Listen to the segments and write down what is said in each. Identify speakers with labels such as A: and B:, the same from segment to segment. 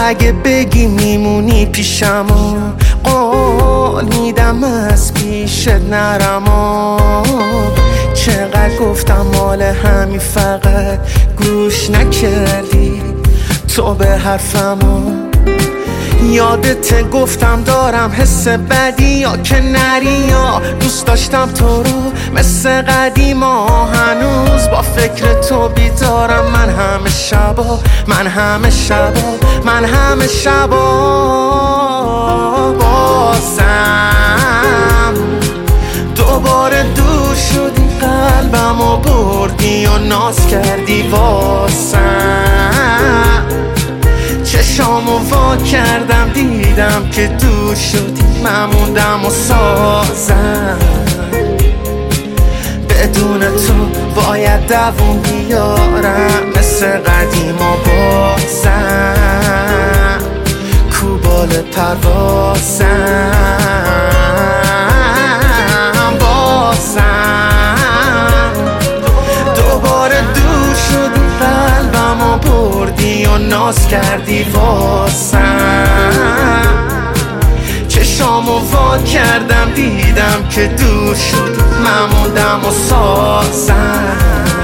A: اگه بگی میمونی پیشم قول میدم از پیشت نرم چقدر گفتم مال همین فقط گوش نکردی تو به حرفمو یادت گفتم دارم حس بدی یا که نری یا دوست داشتم تو رو مثل قدیما هنوز با فکر تو بیدارم من همه شبا بازم دوباره دور شدی قلبمو بردی و ناز کردی واسم چشامو وا کردم دیدم که دور شدی من موندم و سازم بدون تو باید دووم بیارم مثل قدیما بازم کوبال پروازم دوباره دور شدی قلبمو بردی و ناز کردی واسم چشامو وا کردم دیدم که دور شدی من موندم و سازم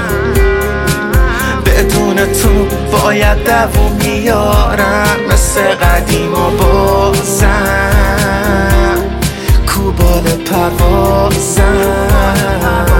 A: بدون تو باید دووم بیارم مثل قدیما بازم کوبال پروازم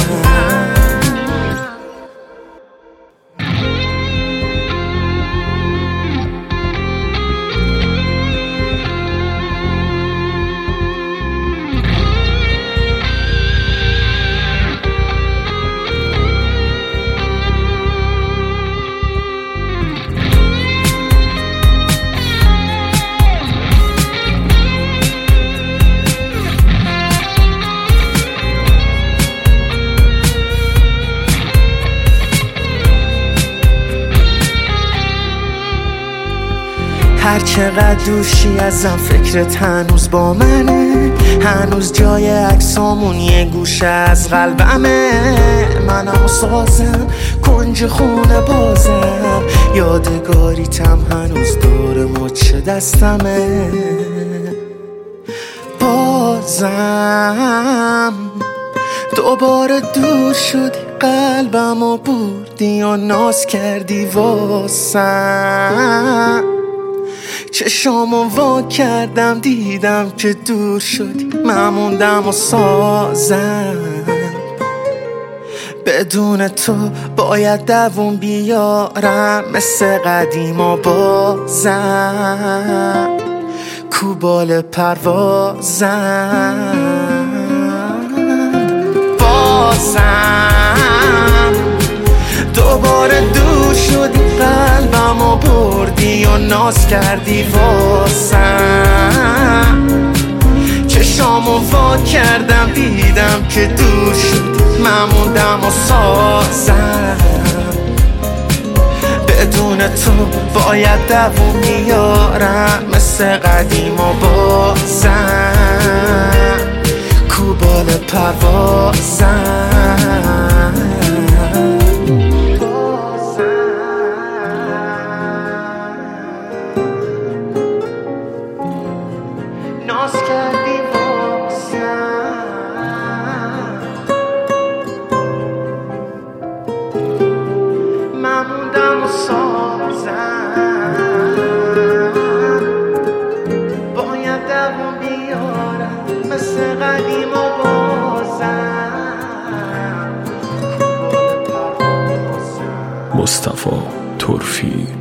A: هر چقدر دوشی ازم فکرت هنوز با منه هنوز جای عکسامون یه گوشه از قلبمه منم سازم کنج خونه بازم یادگاریتم هنوز دور مچ دستمه بازم دوباره دور شدی قلبمو بردی و ناز کردی واسم چشامو وا کردم دیدم که دور شدی من موندم و سازم بدون تو باید دووم بیارم مثل قدیما بازم کوبال پروازم دوباره دور شدی قلبمو بردی و ناز کردی واسم چشامو وا کردم دیدم که دور شدی من موندم و سازم بدون تو باید دووم بیارم مثل قدیما بازم کوبال پروازم ناز کردی واسم من موندم و سازم باید دووم بیارم مثل قدیما بازم
B: مصطفی طرفی